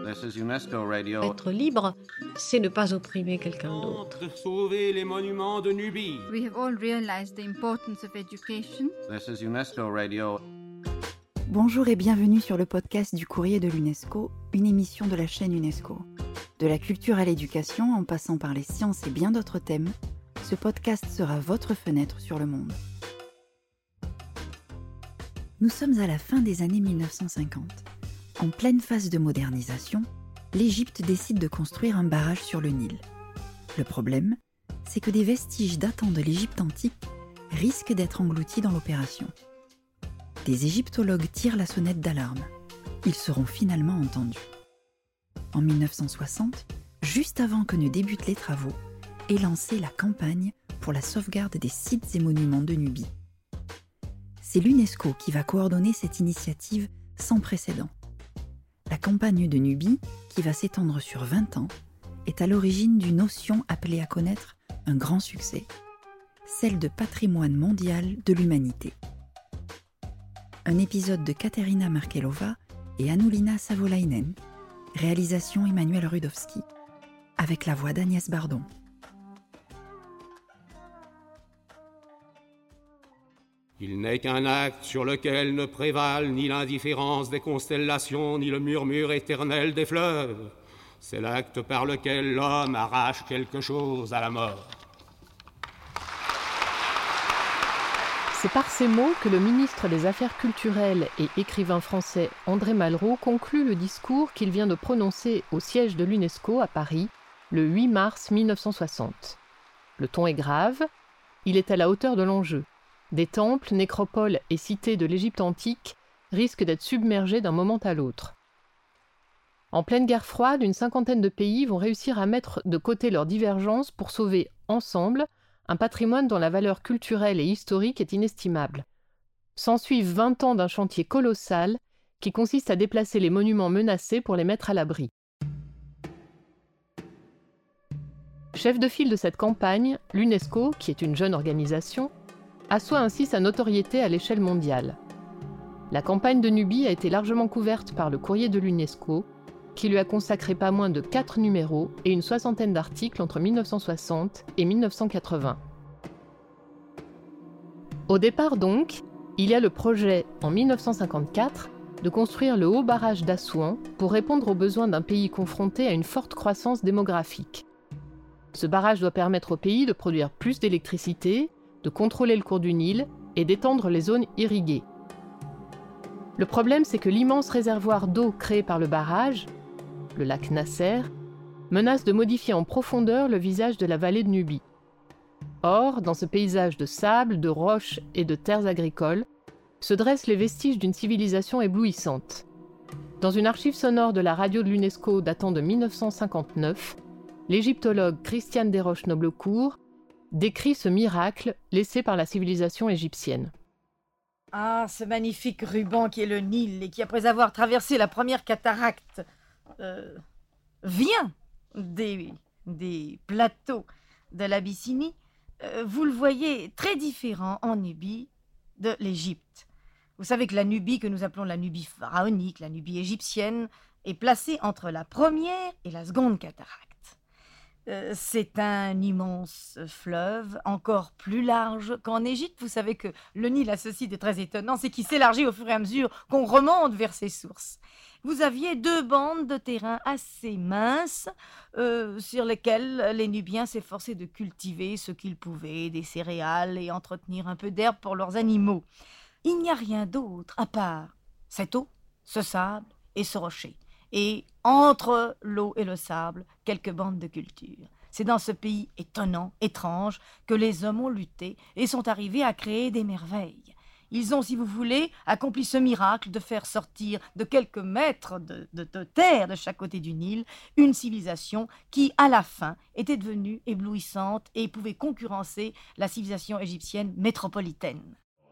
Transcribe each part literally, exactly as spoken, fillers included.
This is UNESCO Radio. Être libre, c'est ne pas opprimer quelqu'un d'autre. Sauver les monuments de Nubie. We have all realized the importance of education. This is UNESCO Radio. Bonjour et bienvenue sur le podcast du Courrier de l'UNESCO, une émission de la chaîne UNESCO. De la culture à l'éducation, en passant par les sciences et bien d'autres thèmes, ce podcast sera votre fenêtre sur le monde. Nous sommes à la fin des années mille neuf cent cinquante. En pleine phase de modernisation, l'Égypte décide de construire un barrage sur le Nil. Le problème, c'est que des vestiges datant de l'Égypte antique risquent d'être engloutis dans l'opération. Des égyptologues tirent la sonnette d'alarme. Ils seront finalement entendus. En mille neuf cent soixante, juste avant que ne débutent les travaux, est lancée la campagne pour la sauvegarde des sites et monuments de Nubie. C'est l'UNESCO qui va coordonner cette initiative sans précédent. La campagne de Nubie, qui va s'étendre sur vingt ans, est à l'origine d'une notion appelée à connaître un grand succès, celle de patrimoine mondial de l'humanité. Un épisode de Katerina Markelova et Anulina Savolainen, réalisation Emmanuel Rudowski, avec la voix d'Agnès Bardon. Il n'est qu'un acte sur lequel ne prévalent ni l'indifférence des constellations, ni le murmure éternel des fleuves. C'est l'acte par lequel l'homme arrache quelque chose à la mort. C'est par ces mots que le ministre des Affaires culturelles et écrivain français André Malraux conclut le discours qu'il vient de prononcer au siège de l'UNESCO à Paris le huit mars mille neuf cent soixante. Le ton est grave, il est à la hauteur de l'enjeu. Des temples, nécropoles et cités de l'Égypte antique risquent d'être submergés d'un moment à l'autre. En pleine guerre froide, une cinquantaine de pays vont réussir à mettre de côté leurs divergences pour sauver ensemble un patrimoine dont la valeur culturelle et historique est inestimable. S'ensuivent vingt ans d'un chantier colossal qui consiste à déplacer les monuments menacés pour les mettre à l'abri. Chef de file de cette campagne, l'UNESCO, qui est une jeune organisation, assoit ainsi sa notoriété à l'échelle mondiale. La campagne de Nubie a été largement couverte par le Courrier de l'UNESCO, qui lui a consacré pas moins de quatre numéros et une soixantaine d'articles entre mille neuf cent soixante et mille neuf cent quatre-vingts. Au départ donc, il y a le projet, en mille neuf cent cinquante-quatre, de construire le haut barrage d'Assouan pour répondre aux besoins d'un pays confronté à une forte croissance démographique. Ce barrage doit permettre au pays de produire plus d'électricité, de contrôler le cours du Nil et d'étendre les zones irriguées. Le problème, c'est que l'immense réservoir d'eau créé par le barrage, le lac Nasser, menace de modifier en profondeur le visage de la vallée de Nubie. Or, dans ce paysage de sable, de roches et de terres agricoles, se dressent les vestiges d'une civilisation éblouissante. Dans une archive sonore de la radio de l'UNESCO datant de mille neuf cent cinquante-neuf, l'égyptologue Christiane Desroches-Noblecourt décrit ce miracle laissé par la civilisation égyptienne. Ah, ce magnifique ruban qui est le Nil et qui, après avoir traversé la première cataracte, euh, vient des, des plateaux de l'Abyssinie, euh, vous le voyez très différent en Nubie de l'Égypte. Vous savez que la Nubie, que nous appelons la Nubie pharaonique, la Nubie égyptienne, est placée entre la première et la seconde cataracte. Euh, c'est un immense fleuve, encore plus large qu'en Égypte. Vous savez que le Nil a ceci de très étonnant, c'est qu'il s'élargit au fur et à mesure qu'on remonte vers ses sources. Vous aviez deux bandes de terrain assez minces euh, sur lesquelles les Nubiens s'efforçaient de cultiver ce qu'ils pouvaient, des céréales et entretenir un peu d'herbe pour leurs animaux. Il n'y a rien d'autre à part cette eau, ce sable et ce rocher. Et entre l'eau et le sable, quelques bandes de culture. C'est dans ce pays étonnant, étrange, que les hommes ont lutté et sont arrivés à créer des merveilles. Ils ont, si vous voulez, accompli ce miracle de faire sortir de quelques mètres de, de, de terre de chaque côté du Nil une civilisation qui, à la fin, était devenue éblouissante et pouvait concurrencer la civilisation égyptienne métropolitaine.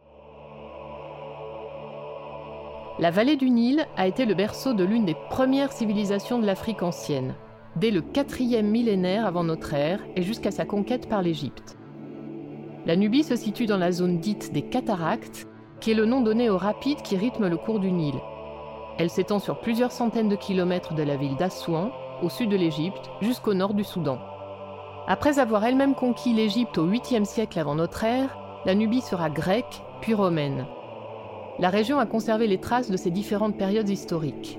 La vallée du Nil a été le berceau de l'une des premières civilisations de l'Afrique ancienne, dès le quatrième millénaire avant notre ère et jusqu'à sa conquête par l'Égypte. La Nubie se situe dans la zone dite des cataractes, qui est le nom donné aux rapides qui rythment le cours du Nil. Elle s'étend sur plusieurs centaines de kilomètres de la ville d'Assouan, au sud de l'Égypte, jusqu'au nord du Soudan. Après avoir elle-même conquis l'Égypte au huitième siècle avant notre ère, la Nubie sera grecque, puis romaine. La région a conservé les traces de ces différentes périodes historiques.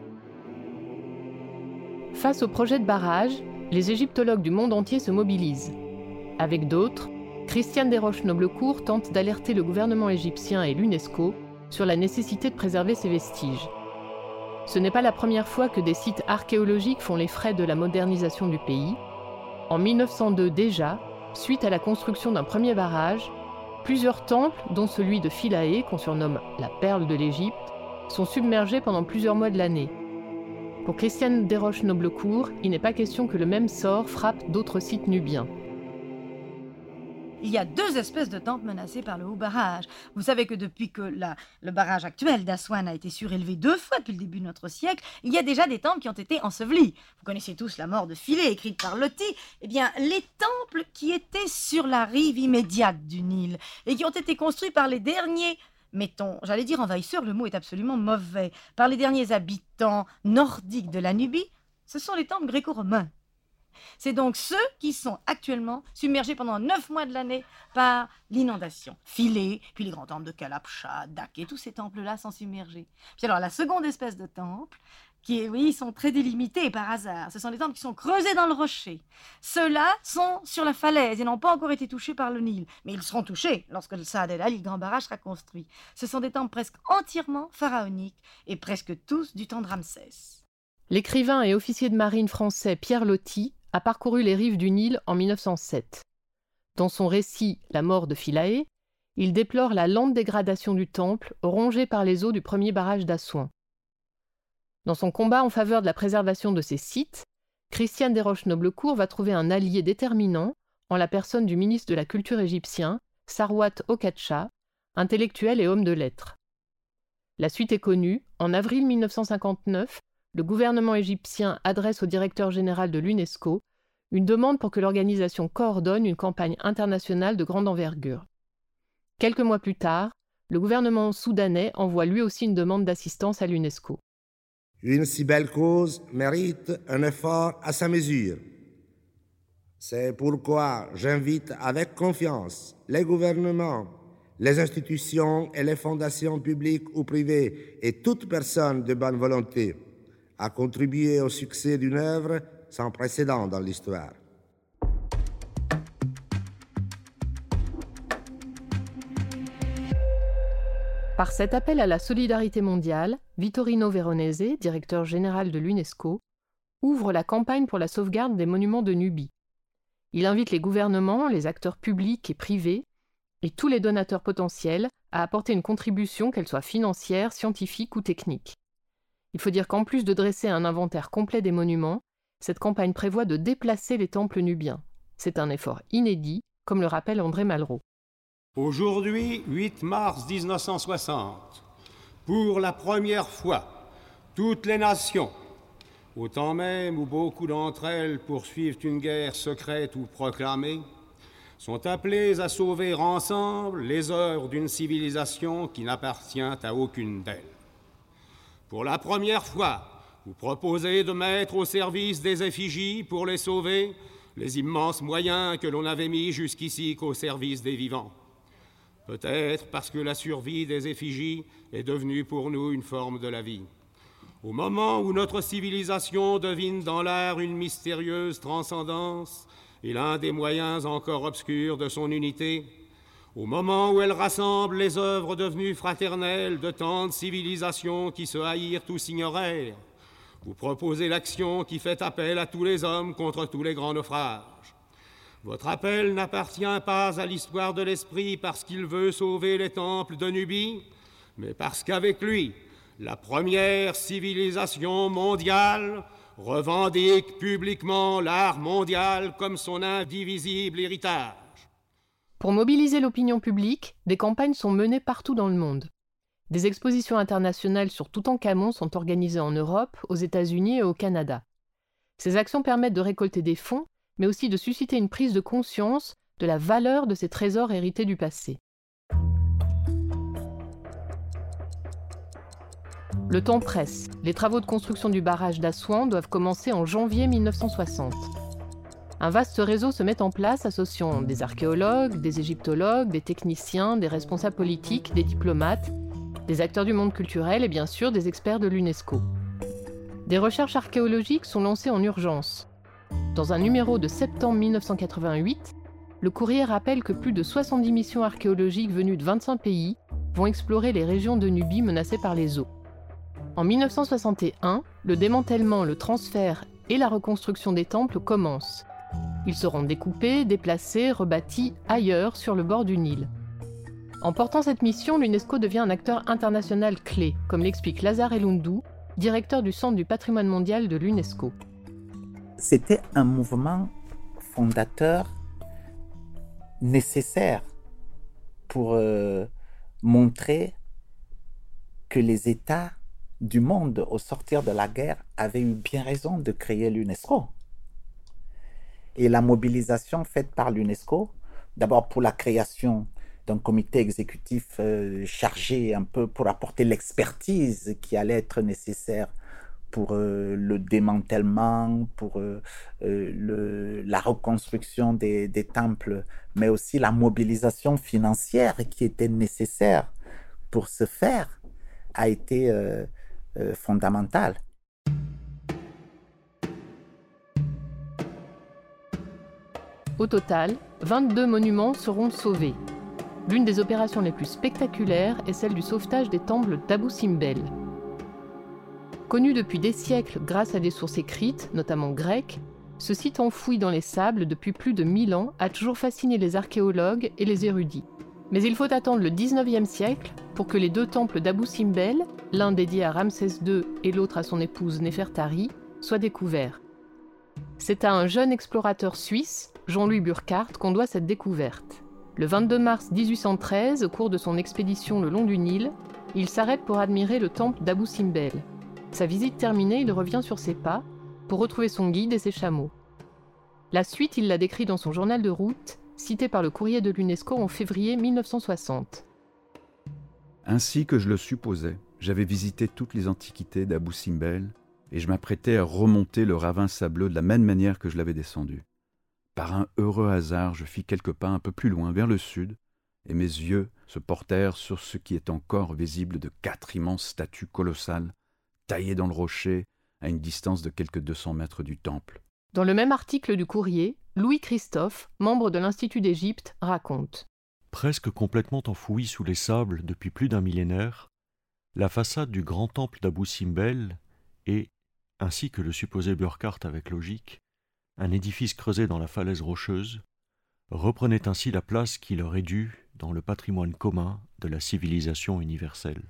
Face au projet de barrage, les égyptologues du monde entier se mobilisent. Avec d'autres, Christiane Desroches-Noblecourt tente d'alerter le gouvernement égyptien et l'UNESCO sur la nécessité de préserver ces vestiges. Ce n'est pas la première fois que des sites archéologiques font les frais de la modernisation du pays. En mille neuf cent deux déjà, suite à la construction d'un premier barrage, plusieurs temples, dont celui de Philae, qu'on surnomme la perle de l'Égypte, sont submergés pendant plusieurs mois de l'année. Pour Christiane Desroches-Noblecourt, il n'est pas question que le même sort frappe d'autres sites nubiens. Il y a deux espèces de temples menacés par le haut barrage. Vous savez que depuis que la, le barrage actuel d'Assouan a été surélevé deux fois depuis le début de notre siècle, il y a déjà des temples qui ont été ensevelis. Vous connaissez tous la mort de Philae, écrite par Loti. Eh bien, les temples qui étaient sur la rive immédiate du Nil et qui ont été construits par les derniers, mettons, j'allais dire envahisseurs, le mot est absolument mauvais, par les derniers habitants nordiques de la Nubie, ce sont les temples gréco-romains. C'est donc ceux qui sont actuellement submergés pendant neuf mois de l'année par l'inondation. Philae, puis les grands temples de Kalabcha, Daké, tous ces temples-là sont submergés. Puis alors la seconde espèce de temple, qui oui, sont très délimités par hasard. Ce sont des temples qui sont creusés dans le rocher. Ceux-là sont sur la falaise et n'ont pas encore été touchés par le Nil. Mais ils seront touchés lorsque le Saad el-Ali, le grand barrage, sera construit. Ce sont des temples presque entièrement pharaoniques et presque tous du temps de Ramsès. L'écrivain et officier de marine français Pierre Loti a parcouru les rives du Nil en mille neuf cent sept. Dans son récit « La mort de Philae », il déplore la lente dégradation du temple rongé par les eaux du premier barrage d'Assouan. Dans son combat en faveur de la préservation de ces sites, Christiane Desroches-Noblecourt va trouver un allié déterminant en la personne du ministre de la Culture égyptien, Sarwat Okatsha, intellectuel et homme de lettres. La suite est connue. En avril mille neuf cent cinquante-neuf, le gouvernement égyptien adresse au directeur général de l'UNESCO une demande pour que l'organisation coordonne une campagne internationale de grande envergure. Quelques mois plus tard, le gouvernement soudanais envoie lui aussi une demande d'assistance à l'UNESCO. Une si belle cause mérite un effort à sa mesure. C'est pourquoi j'invite avec confiance les gouvernements, les institutions et les fondations publiques ou privées et toute personne de bonne volonté à contribuer au succès d'une œuvre sans précédent dans l'histoire. Par cet appel à la solidarité mondiale, Vittorino Veronese, directeur général de l'UNESCO, ouvre la campagne pour la sauvegarde des monuments de Nubie. Il invite les gouvernements, les acteurs publics et privés, et tous les donateurs potentiels à apporter une contribution, qu'elle soit financière, scientifique ou technique. Il faut dire qu'en plus de dresser un inventaire complet des monuments, cette campagne prévoit de déplacer les temples nubiens. C'est un effort inédit, comme le rappelle André Malraux. Aujourd'hui, huit mars mille neuf cent soixante, pour la première fois, toutes les nations, au temps même où beaucoup d'entre elles poursuivent une guerre secrète ou proclamée, sont appelées à sauver ensemble les œuvres d'une civilisation qui n'appartient à aucune d'elles. Pour la première fois, vous proposez de mettre au service des effigies, pour les sauver, les immenses moyens que l'on avait mis jusqu'ici qu'au service des vivants. Peut-être parce que la survie des effigies est devenue pour nous une forme de la vie. Au moment où notre civilisation devine dans l'art une mystérieuse transcendance et l'un des moyens encore obscurs de son unité, au moment où elle rassemble les œuvres devenues fraternelles de tant de civilisations qui se haïrent ou s'ignorèrent, vous proposez l'action qui fait appel à tous les hommes contre tous les grands naufrages. Votre appel n'appartient pas à l'histoire de l'esprit parce qu'il veut sauver les temples de Nubie, mais parce qu'avec lui, la première civilisation mondiale revendique publiquement l'art mondial comme son indivisible héritage. Pour mobiliser l'opinion publique, des campagnes sont menées partout dans le monde. Des expositions internationales sur Toutankhamon sont organisées en Europe, aux États-Unis et au Canada. Ces actions permettent de récolter des fonds, mais aussi de susciter une prise de conscience de la valeur de ces trésors hérités du passé. Le temps presse. Les travaux de construction du barrage d'Assouan doivent commencer en janvier mille neuf cent soixante. Un vaste réseau se met en place associant des archéologues, des égyptologues, des techniciens, des responsables politiques, des diplomates, des acteurs du monde culturel et bien sûr des experts de l'UNESCO. Des recherches archéologiques sont lancées en urgence. Dans un numéro de septembre mille neuf cent quatre-vingt-huit, le Courrier rappelle que plus de soixante-dix missions archéologiques venues de vingt-cinq pays vont explorer les régions de Nubie menacées par les eaux. En mille neuf cent soixante et un, le démantèlement, le transfert et la reconstruction des temples commencent. Ils seront découpés, déplacés, rebâtis ailleurs sur le bord du Nil. En portant cette mission, l'UNESCO devient un acteur international clé, comme l'explique Lazare Elundou, directeur du Centre du patrimoine mondial de l'UNESCO. C'était un mouvement fondateur nécessaire pour euh, montrer que les États du monde, au sortir de la guerre, avaient eu bien raison de créer l'UNESCO. Et la mobilisation faite par l'UNESCO, d'abord pour la création d'un comité exécutif euh, chargé un peu pour apporter l'expertise qui allait être nécessaire pour euh, le démantèlement, pour euh, euh, le, la reconstruction des, des temples, mais aussi la mobilisation financière qui était nécessaire pour ce faire, a été euh, euh, fondamentale. Au total, vingt-deux monuments seront sauvés. L'une des opérations les plus spectaculaires est celle du sauvetage des temples d'Abou Simbel. Connu depuis des siècles grâce à des sources écrites, notamment grecques, ce site enfoui dans les sables depuis plus de mille ans a toujours fasciné les archéologues et les érudits. Mais il faut attendre le dix-neuvième siècle pour que les deux temples d'Abou Simbel, l'un dédié à Ramsès deux et l'autre à son épouse Néfertari, soient découverts. C'est à un jeune explorateur suisse, Jean-Louis Burckhardt, qu'on doit cette découverte. Le vingt-deux mars mille huit cent treize, au cours de son expédition le long du Nil, il s'arrête pour admirer le temple d'Abou Simbel. Sa visite terminée, il revient sur ses pas pour retrouver son guide et ses chameaux. La suite, il l'a décrit dans son journal de route, cité par le Courrier de l'UNESCO en février mille neuf cent soixante. Ainsi que je le supposais, j'avais visité toutes les antiquités d'Abou Simbel et je m'apprêtais à remonter le ravin sableux de la même manière que je l'avais descendu. Par un heureux hasard, je fis quelques pas un peu plus loin, vers le sud, et mes yeux se portèrent sur ce qui est encore visible de quatre immenses statues colossales, taillées dans le rocher à une distance de quelques deux cents mètres du temple. Dans le même article du Courrier, Louis Christophe, membre de l'Institut d'Égypte, raconte « Presque complètement enfouie sous les sables depuis plus d'un millénaire, la façade du grand temple d'Abou Simbel est, ainsi que le supposait Burckhardt avec logique, un édifice creusé dans la falaise rocheuse, reprenait ainsi la place qui leur est due dans le patrimoine commun de la civilisation universelle.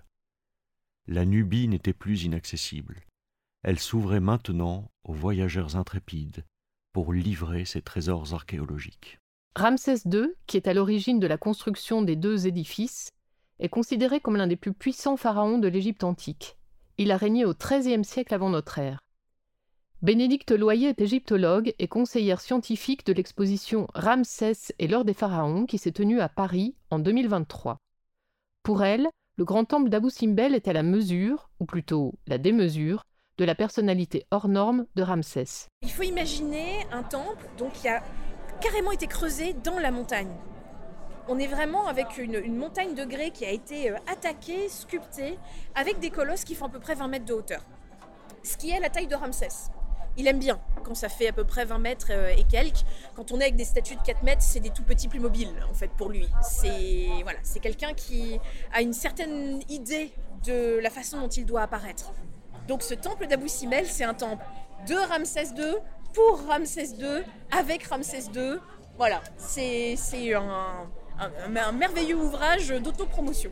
La Nubie n'était plus inaccessible. Elle s'ouvrait maintenant aux voyageurs intrépides pour livrer ses trésors archéologiques. » Ramsès deux, qui est à l'origine de la construction des deux édifices, est considéré comme l'un des plus puissants pharaons de l'Égypte antique. Il a régné au treizième siècle avant notre ère. Bénédicte Loyer est égyptologue et conseillère scientifique de l'exposition Ramsès et l'heure des pharaons qui s'est tenue à Paris en deux mille vingt-trois. Pour elle, le grand temple d'Abou Simbel est à la mesure, ou plutôt la démesure, de la personnalité hors norme de Ramsès. Il faut imaginer un temple donc, qui a carrément été creusé dans la montagne. On est vraiment avec une, une montagne de grès qui a été attaquée, sculptée, avec des colosses qui font à peu près vingt mètres de hauteur. Ce qui est la taille de Ramsès. Il aime bien quand ça fait à peu près vingt mètres et quelques. Quand on est avec des statues de quatre mètres, c'est des tout petits Playmobil en fait pour lui. C'est, voilà, c'est quelqu'un qui a une certaine idée de la façon dont il doit apparaître. Donc ce temple d'Abou Simbel, c'est un temple de Ramsès deux, pour Ramsès deux, avec Ramsès deux. Voilà, c'est, c'est un, un, un merveilleux ouvrage d'autopromotion.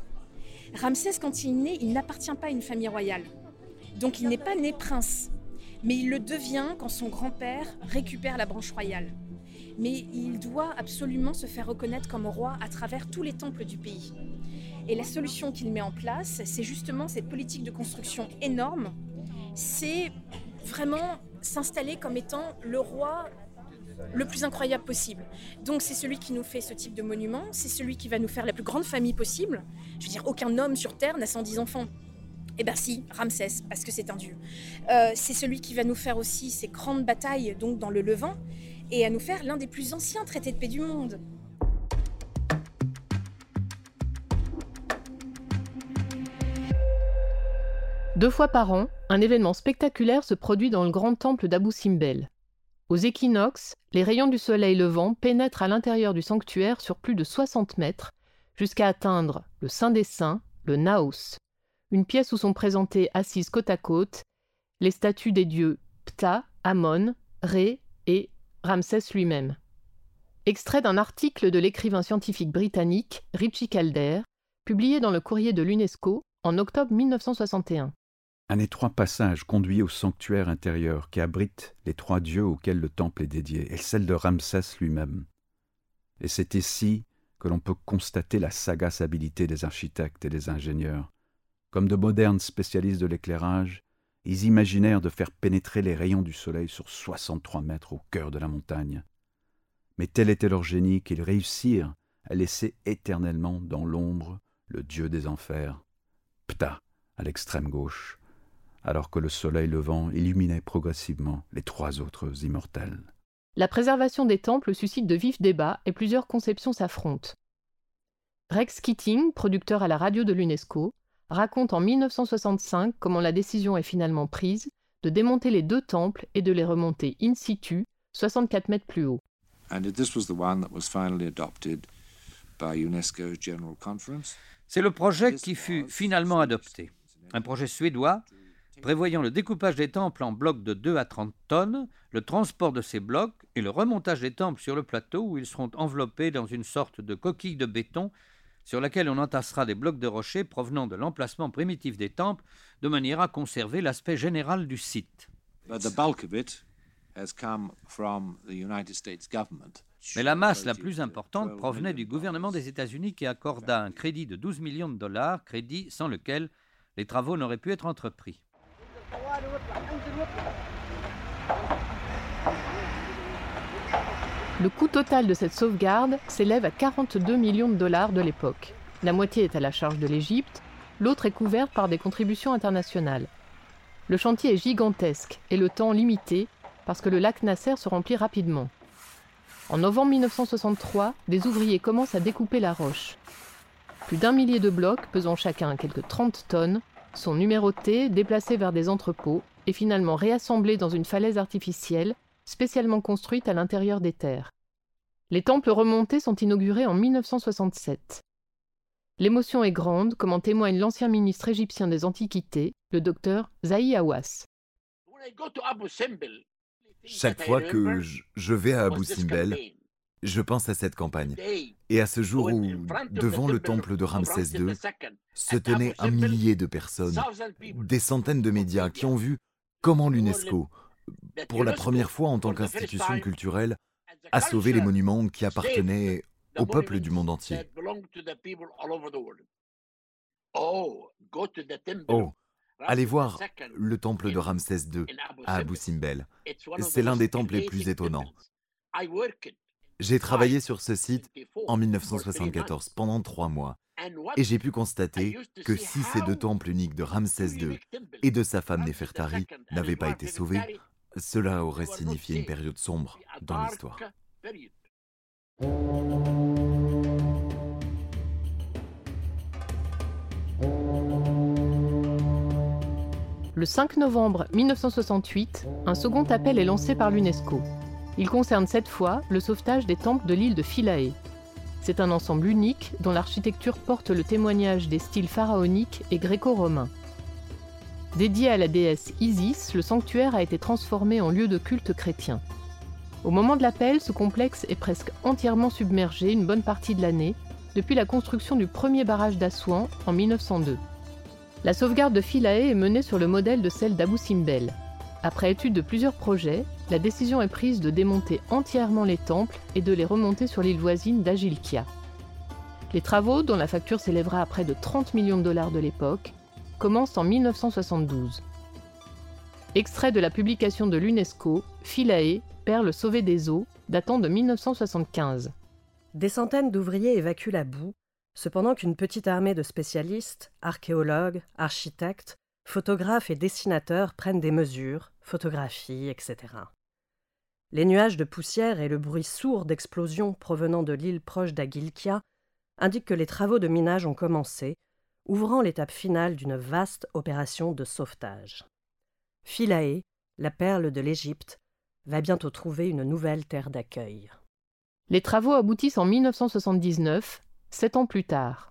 Ramsès, quand il est né, il n'appartient pas à une famille royale. Donc il n'est pas né prince. Mais il le devient quand son grand-père récupère la branche royale. Mais il doit absolument se faire reconnaître comme roi à travers tous les temples du pays. Et la solution qu'il met en place, c'est justement cette politique de construction énorme. C'est vraiment s'installer comme étant le roi le plus incroyable possible. Donc c'est celui qui nous fait ce type de monument, c'est celui qui va nous faire la plus grande famille possible. Je veux dire, aucun homme sur Terre n'a cent dix enfants. Eh bien si, Ramsès, parce que c'est un dieu. Euh, c'est celui qui va nous faire aussi ces grandes batailles donc dans le Levant et à nous faire l'un des plus anciens traités de paix du monde. Deux fois par an, un événement spectaculaire se produit dans le grand temple d'Abou Simbel. Aux équinoxes, les rayons du soleil levant pénètrent à l'intérieur du sanctuaire sur plus de soixante mètres, jusqu'à atteindre le Saint des Saints, le Naos, une pièce où sont présentées assises côte à côte les statues des dieux Ptah, Amon, Ré et Ramsès lui-même. Extrait d'un article de l'écrivain scientifique britannique Richie Calder, publié dans le Courrier de l'UNESCO en octobre mille neuf cent soixante et un. Un étroit passage conduit au sanctuaire intérieur qui abrite les trois dieux auxquels le temple est dédié, et celle de Ramsès lui-même. Et c'est ici que l'on peut constater la sagace habileté des architectes et des ingénieurs. Comme de modernes spécialistes de l'éclairage, ils imaginèrent de faire pénétrer les rayons du soleil sur soixante-trois mètres au cœur de la montagne. Mais tel était leur génie qu'ils réussirent à laisser éternellement dans l'ombre le dieu des enfers, Ptah, à l'extrême gauche, alors que le soleil levant illuminait progressivement les trois autres immortels. La préservation des temples suscite de vifs débats et plusieurs conceptions s'affrontent. Rex Keating, producteur à la radio de l'UNESCO, raconte en mille neuf cent soixante-cinq comment la décision est finalement prise de démonter les deux temples et de les remonter in situ, soixante-quatre mètres plus haut. C'est le projet qui fut finalement adopté. Un projet suédois prévoyant le découpage des temples en blocs de deux à trente tonnes, le transport de ces blocs et le remontage des temples sur le plateau où ils seront enveloppés dans une sorte de coquille de béton sur laquelle on entassera des blocs de rochers provenant de l'emplacement primitif des temples de manière à conserver l'aspect général du site. Mais la masse la plus importante provenait du gouvernement des États-Unis qui accorda un crédit de douze millions de dollars, crédit sans lequel les travaux n'auraient pu être entrepris. Le coût total de cette sauvegarde s'élève à quarante-deux millions de dollars de l'époque. La moitié est à la charge de l'Égypte, l'autre est couverte par des contributions internationales. Le chantier est gigantesque et le temps limité parce que le lac Nasser se remplit rapidement. En novembre mille neuf cent soixante-trois, des ouvriers commencent à découper la roche. Plus d'un millier de blocs, pesant chacun quelques trente tonnes, sont numérotés, déplacés vers des entrepôts et finalement réassemblés dans une falaise artificielle spécialement construite à l'intérieur des terres. Les temples remontés sont inaugurés en mille neuf cent soixante-sept. L'émotion est grande, comme en témoigne l'ancien ministre égyptien des Antiquités, le docteur Zahi Hawass. Chaque fois que je, je vais à Abou Simbel, je pense à cette campagne et à ce jour où, devant le temple de Ramsès deux, se tenaient un millier de personnes, des centaines de médias qui ont vu comment l'UNESCO, pour la première fois en tant qu'institution culturelle, a sauvé les monuments qui appartenaient au peuple du monde entier. Oh, allez voir le temple de Ramsès deux à Abou Simbel. C'est l'un des temples les plus étonnants. J'ai travaillé sur ce site en mille neuf cent soixante-quatorze pendant trois mois et j'ai pu constater que si ces deux temples uniques de Ramsès deux et de sa femme Néfertari n'avaient pas été sauvés, cela aurait signifié une période sombre dans l'histoire. Le cinq novembre mille neuf cent soixante-huit, un second appel est lancé par l'UNESCO. Il concerne cette fois le sauvetage des temples de l'île de Philae. C'est un ensemble unique dont l'architecture porte le témoignage des styles pharaoniques et gréco-romains. Dédié à la déesse Isis, le sanctuaire a été transformé en lieu de culte chrétien. Au moment de l'appel, ce complexe est presque entièrement submergé une bonne partie de l'année, depuis la construction du premier barrage d'Assouan en mille neuf cent deux. La sauvegarde de Philae est menée sur le modèle de celle d'Abou Simbel. Après étude de plusieurs projets, la décision est prise de démonter entièrement les temples et de les remonter sur l'île voisine d'Ajilkia. Les travaux, dont la facture s'élèvera à près de trente millions de dollars de l'époque, commencent en mille neuf cent soixante-douze. Extrait de la publication de l'UNESCO, Philae, perle sauvée des eaux, datant de mille neuf cent soixante-quinze. Des centaines d'ouvriers évacuent la boue, cependant qu'une petite armée de spécialistes, archéologues, architectes, photographes et dessinateurs prennent des mesures, photographient, et cetera. Les nuages de poussière et le bruit sourd d'explosions provenant de l'île proche d'Agilkia indiquent que les travaux de minage ont commencé, ouvrant l'étape finale d'une vaste opération de sauvetage. Philae, la perle de l'Égypte, va bientôt trouver une nouvelle terre d'accueil. Les travaux aboutissent en mille neuf cent soixante-dix-neuf, sept ans plus tard.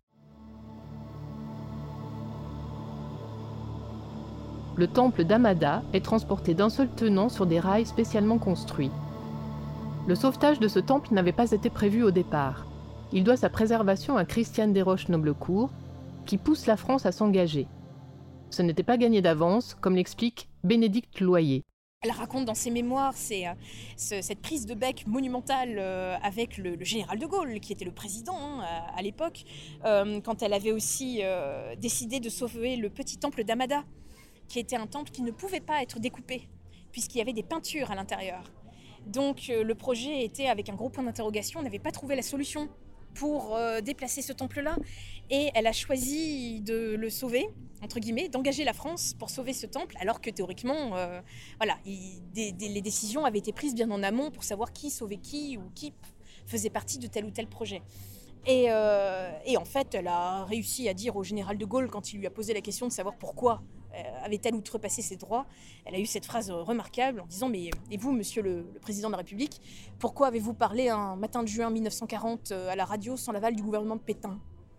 Le temple d'Amada est transporté d'un seul tenant sur des rails spécialement construits. Le sauvetage de ce temple n'avait pas été prévu au départ. Il doit sa préservation à Christiane Desroches-Noblecourt, qui pousse la France à s'engager. Ce n'était pas gagné d'avance, comme l'explique Bénédicte Loyer. Elle raconte dans ses mémoires c'est, euh, ce, cette prise de bec monumentale euh, avec le, le général de Gaulle, qui était le président hein, à, à l'époque, euh, quand elle avait aussi euh, décidé de sauver le petit temple d'Amada, qui était un temple qui ne pouvait pas être découpé, puisqu'il y avait des peintures à l'intérieur. Donc euh, le projet était avec un gros point d'interrogation, on n'avait pas trouvé la solution pour euh, déplacer ce temple-là, et elle a choisi de le sauver, entre guillemets, d'engager la France pour sauver ce temple, alors que théoriquement, euh, voilà, il, des, des, les décisions avaient été prises bien en amont pour savoir qui sauvait qui ou qui faisait partie de tel ou tel projet. Et, euh, et en fait, elle a réussi à dire au général de Gaulle, quand il lui a posé la question de savoir pourquoi euh, avait-elle outrepassé ses droits, elle a eu cette phrase remarquable en disant « Mais et vous, monsieur le, le président de la République, pourquoi avez-vous parlé un matin de juin mille neuf cent quarante euh, à la radio sans l'aval du gouvernement de Pétain ?»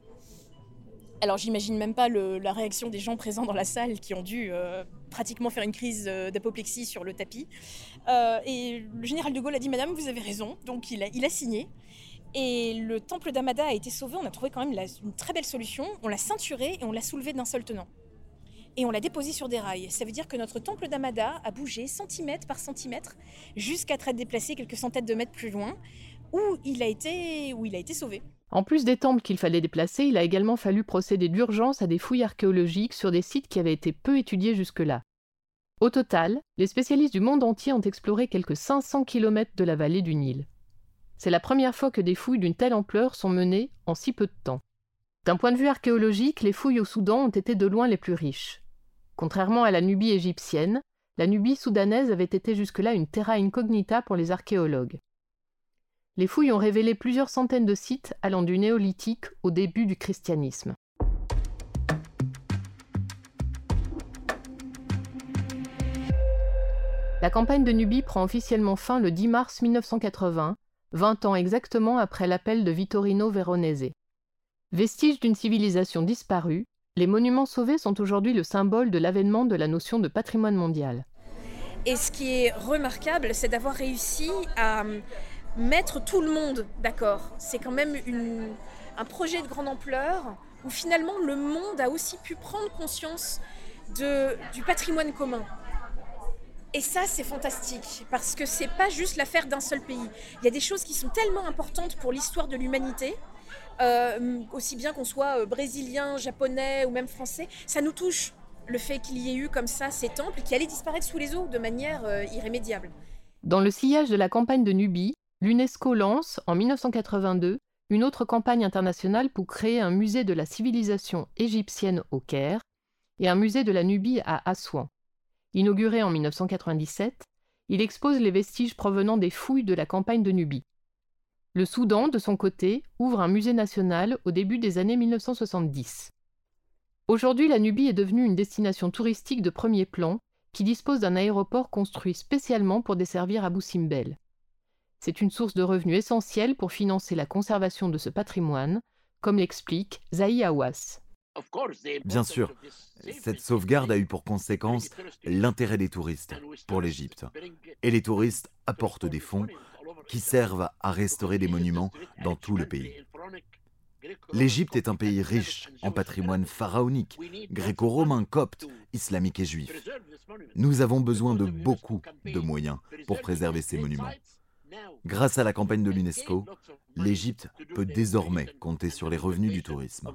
Alors j'imagine même pas le, la réaction des gens présents dans la salle qui ont dû euh, pratiquement faire une crise euh, d'apoplexie sur le tapis. Euh, et le général de Gaulle a dit « Madame, vous avez raison », donc il a, il a signé. Et le temple d'Amada a été sauvé, on a trouvé quand même la, une très belle solution. On l'a ceinturé et on l'a soulevé d'un seul tenant. Et on l'a déposé sur des rails. Ça veut dire que notre temple d'Amada a bougé centimètre par centimètre jusqu'à être déplacé quelques centaines de mètres plus loin, où il a été, où il a été sauvé. En plus des temples qu'il fallait déplacer, il a également fallu procéder d'urgence à des fouilles archéologiques sur des sites qui avaient été peu étudiés jusque-là. Au total, les spécialistes du monde entier ont exploré quelques cinq cents kilomètres de la vallée du Nil. C'est la première fois que des fouilles d'une telle ampleur sont menées en si peu de temps. D'un point de vue archéologique, les fouilles au Soudan ont été de loin les plus riches. Contrairement à la Nubie égyptienne, la Nubie soudanaise avait été jusque-là une terra incognita pour les archéologues. Les fouilles ont révélé plusieurs centaines de sites allant du néolithique au début du christianisme. La campagne de Nubie prend officiellement fin le dix mars mille neuf cent quatre-vingts, vingt ans exactement après l'appel de Vittorino Veronese. Vestiges d'une civilisation disparue, les monuments sauvés sont aujourd'hui le symbole de l'avènement de la notion de patrimoine mondial. Et ce qui est remarquable, c'est d'avoir réussi à mettre tout le monde d'accord. C'est quand même une, un projet de grande ampleur où finalement le monde a aussi pu prendre conscience de, du patrimoine commun. Et ça, c'est fantastique, parce que c'est pas juste l'affaire d'un seul pays. Il y a des choses qui sont tellement importantes pour l'histoire de l'humanité, euh, aussi bien qu'on soit euh, brésilien, japonais ou même français, ça nous touche, le fait qu'il y ait eu comme ça ces temples qui allaient disparaître sous les eaux de manière euh, irrémédiable. Dans le sillage de la campagne de Nubie, l'UNESCO lance, en mille neuf cent quatre-vingt-deux, une autre campagne internationale pour créer un musée de la civilisation égyptienne au Caire et un musée de la Nubie à Assouan. Inauguré en mille neuf cent quatre-vingt-dix-sept, il expose les vestiges provenant des fouilles de la campagne de Nubie. Le Soudan, de son côté, ouvre un musée national au début des années mille neuf cent soixante-dix. Aujourd'hui, la Nubie est devenue une destination touristique de premier plan qui dispose d'un aéroport construit spécialement pour desservir Abou Simbel. C'est une source de revenus essentielle pour financer la conservation de ce patrimoine, comme l'explique Zahi Hawass. Bien sûr, cette sauvegarde a eu pour conséquence l'intérêt des touristes pour l'Égypte. Et les touristes apportent des fonds qui servent à restaurer des monuments dans tout le pays. L'Égypte est un pays riche en patrimoine pharaonique, gréco-romain, copte, islamique et juif. Nous avons besoin de beaucoup de moyens pour préserver ces monuments. Grâce à la campagne de l'UNESCO, l'Égypte peut désormais compter sur les revenus du tourisme.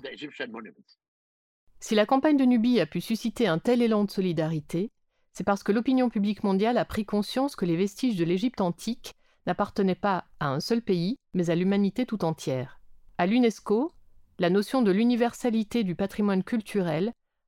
Si la campagne de Nubie a pu susciter un tel élan de solidarité, c'est parce que l'opinion publique mondiale a pris conscience que les vestiges de l'Égypte antique n'appartenaient pas à un seul pays, mais à l'humanité tout entière. À l'UNESCO, la notion de l'universalité du patrimoine culturel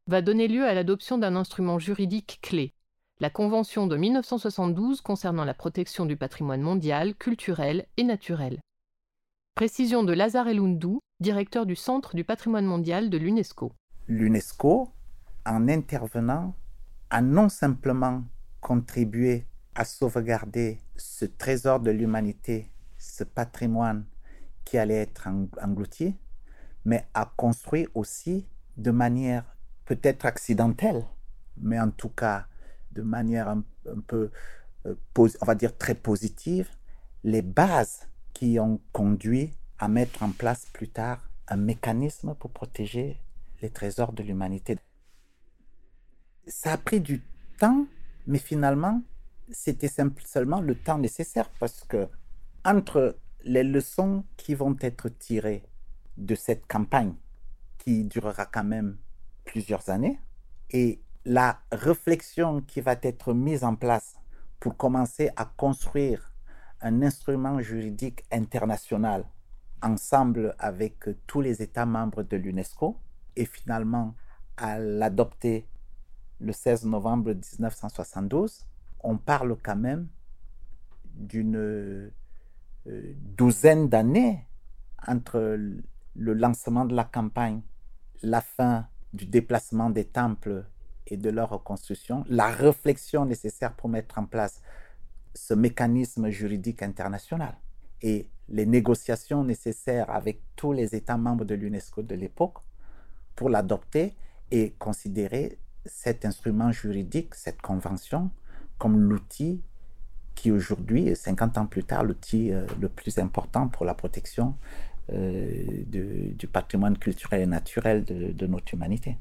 va donner lieu à l'adoption d'un instrument juridique clé, la Convention de mille neuf cent soixante-douze concernant la protection du patrimoine mondial, culturel et naturel. Précision de Lazare Elundou, directeur du Centre du patrimoine mondial de l'UNESCO. L'UNESCO, en intervenant, a non simplement contribué à sauvegarder ce trésor de l'humanité, ce patrimoine qui allait être englouti, mais a construit aussi de manière peut-être accidentelle, mais en tout cas de manière un, un peu, euh, on va dire très positive, les bases qui ont conduit à mettre en place plus tard un mécanisme pour protéger les trésors de l'humanité. Ça a pris du temps, mais finalement, c'était simple, seulement le temps nécessaire parce que entre les leçons qui vont être tirées de cette campagne, qui durera quand même plusieurs années, et la réflexion qui va être mise en place pour commencer à construire un instrument juridique international ensemble avec tous les États membres de l'UNESCO et finalement à l'adopter le seize novembre dix-neuf cent soixante-douze, on parle quand même d'une euh, douzaine d'années entre le lancement de la campagne, la fin du déplacement des temples et de leur reconstruction, la réflexion nécessaire pour mettre en place ce mécanisme juridique international et les négociations nécessaires avec tous les États membres de l'UNESCO de l'époque pour l'adopter et considérer cet instrument juridique, cette convention, comme l'outil qui aujourd'hui, cinquante ans plus tard, l'outil euh, le plus important pour la protection euh, de, du patrimoine culturel et naturel de, de notre humanité.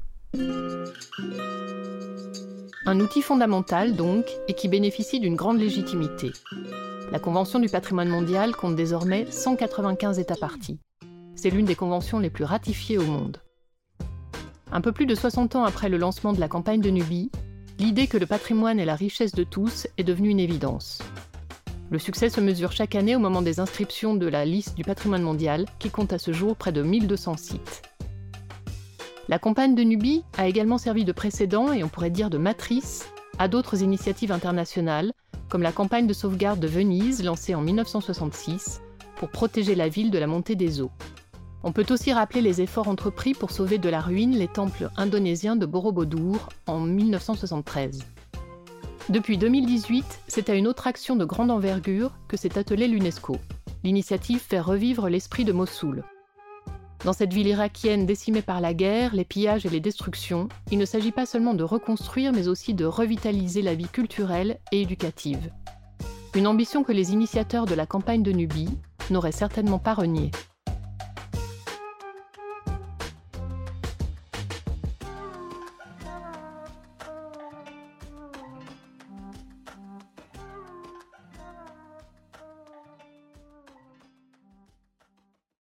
Un outil fondamental donc, et qui bénéficie d'une grande légitimité. La Convention du patrimoine mondial compte désormais cent quatre-vingt-quinze États parties. C'est l'une des conventions les plus ratifiées au monde. Un peu plus de soixante ans après le lancement de la campagne de Nubie, l'idée que le patrimoine est la richesse de tous est devenue une évidence. Le succès se mesure chaque année au moment des inscriptions de la liste du patrimoine mondial, qui compte à ce jour près de mille deux cents sites. La campagne de Nubie a également servi de précédent, et on pourrait dire de matrice, à d'autres initiatives internationales, comme la campagne de sauvegarde de Venise, lancée en mille neuf cent soixante-six, pour protéger la ville de la montée des eaux. On peut aussi rappeler les efforts entrepris pour sauver de la ruine les temples indonésiens de Borobudur en mille neuf cent soixante-treize. Depuis deux mille dix-huit, c'est à une autre action de grande envergure que s'est attelée l'UNESCO. L'initiative fait revivre l'esprit de Mossoul. Dans cette ville irakienne décimée par la guerre, les pillages et les destructions, il ne s'agit pas seulement de reconstruire, mais aussi de revitaliser la vie culturelle et éducative. Une ambition que les initiateurs de la campagne de Nubie n'auraient certainement pas reniée.